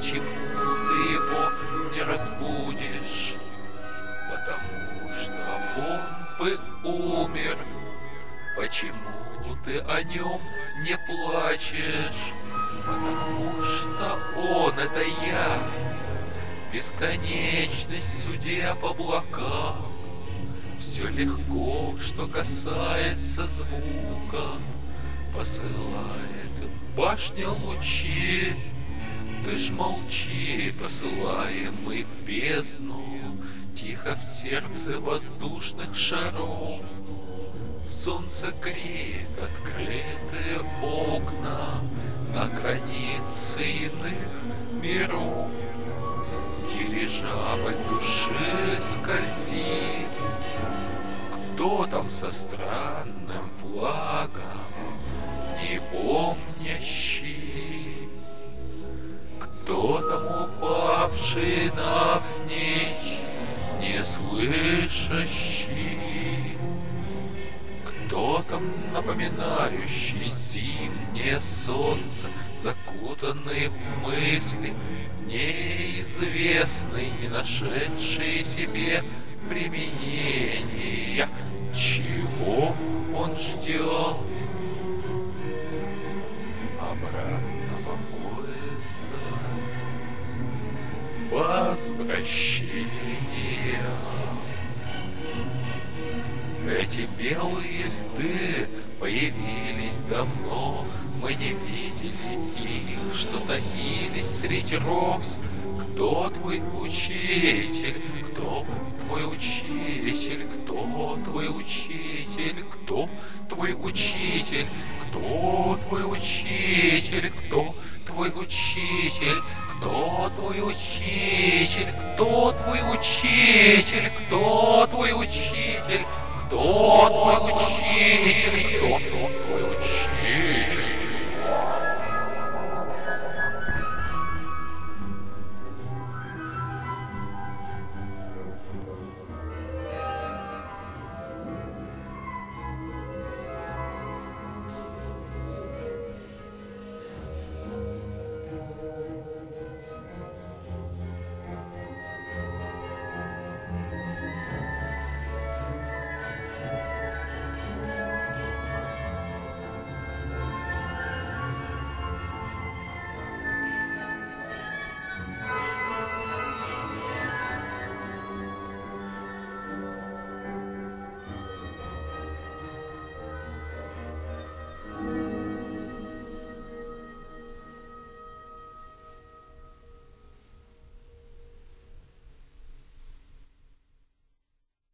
Почему ты его не разбудишь? Потому что он бы умер. Почему ты о нем не плачешь? Потому что он — это я. Бесконечность, судеб в облаках. Все легко, что касается звука. Посылает башня лучи. Ты ж молчи, посылаемый в бездну. Тихо в сердце воздушных шаров. Солнце греет открытые окна на границе иных миров. Дирижабль души скользит. Кто там со странным флагом, не помнящий? Кто там упавший навзничь, не слышащий? Кто там напоминающий зимнее солнце, закутанный в мысли, неизвестный, не нашедший себе применения? Чего он ждет? Обратного поезда, возвращения. Эти белые льды появились давно. Мы не видели их, что таились среди роз. Кто твой учитель? Кто твой учитель? Кто твой учитель? Кто твой учитель? Кто твой учитель? Кто твой учитель? Кто твой учитель? Кто твой учитель? Кто твой учитель? Кто твой учитель? Кто твой учитель?